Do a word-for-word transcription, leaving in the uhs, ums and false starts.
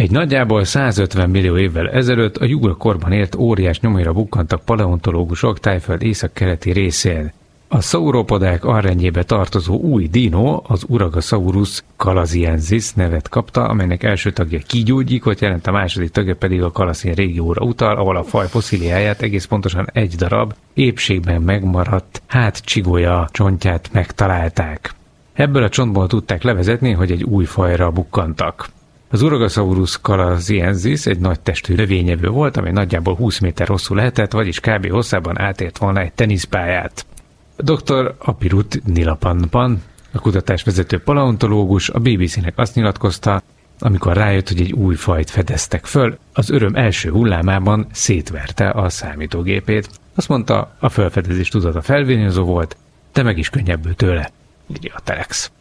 Egy nagyjából százötven millió évvel ezelőtt a jurakorban élt óriás nyomaira bukkantak paleontológusok Tájföld északkeleti részén. A szauropodák arrendjébe tartozó új dino, az Uragasaurus calaziensis nevet kapta, amelynek első tagja kígyógyíkot jelent, a második tagja pedig a Kalaszin régióra utal, ahol a faj fosszíliáját, egész pontosan egy darab épségben megmaradt hátcsigolya csontját megtalálták. Ebből a csontból tudták levezetni, hogy egy új fajra bukkantak. Az Uragasaurus calaziensis egy nagy testű növényevő volt, amely nagyjából húsz méter hosszú lehetett, vagyis kb. Hosszában átért volna egy teniszpályát. doktor Apirut Nilapanpan, a kutatásvezető paleontológus, a bé bé cének azt nyilatkozta, amikor rájött, hogy egy új fajt fedeztek föl, az öröm első hullámában szétverte a számítógépét. Azt mondta, a felfedezés tudata felvényező volt, de meg is könnyebbül tőle, írja a Telex.